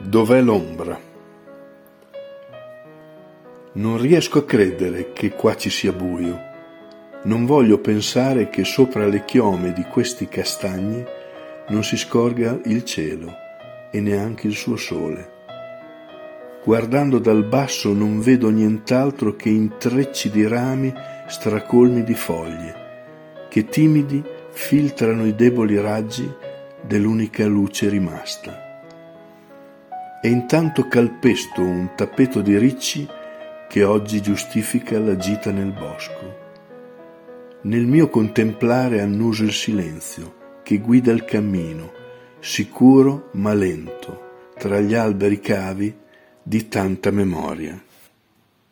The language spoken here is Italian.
Dov'è l'ombra? Non riesco a credere che qua ci sia buio. Non voglio pensare che sopra le chiome di questi castagni non si scorga il cielo e neanche il suo sole. Guardando dal basso non vedo nient'altro che intrecci di rami stracolmi di foglie, che timidi filtrano i deboli raggi dell'unica luce rimasta. E intanto calpesto un tappeto di ricci che oggi giustifica la gita nel bosco. Nel mio contemplare annuso il silenzio che guida il cammino, sicuro ma lento, tra gli alberi cavi di tanta memoria.